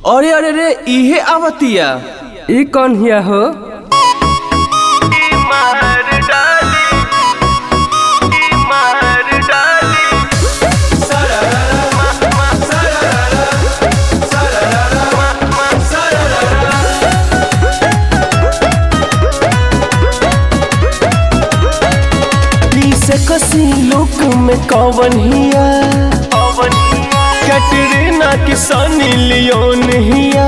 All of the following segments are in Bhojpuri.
अरे अरे रे इहे आवतिया। ई कौन हिया हो? कसी लुक में कौन हिया, कैटरीना की सनी लियोन हिया।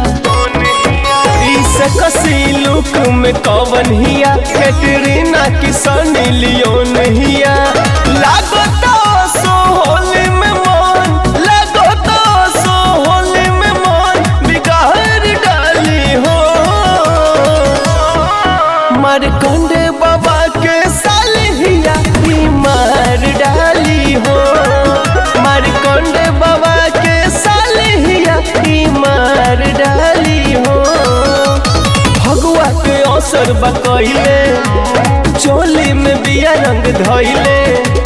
कसी लुक में कौन हिया, कैटरीना की सनी लियोन हिया। लागो तो सो होली में मन, लागो तो सो होली में मन बिगाड़ डाली हो। मारकंडे बाबा के साली हिया मार डाली हो। मारकंडे बाबा के साली हिया मार डाली हो। भगवा के असर बकैले, चोली में बिया रंग धैले।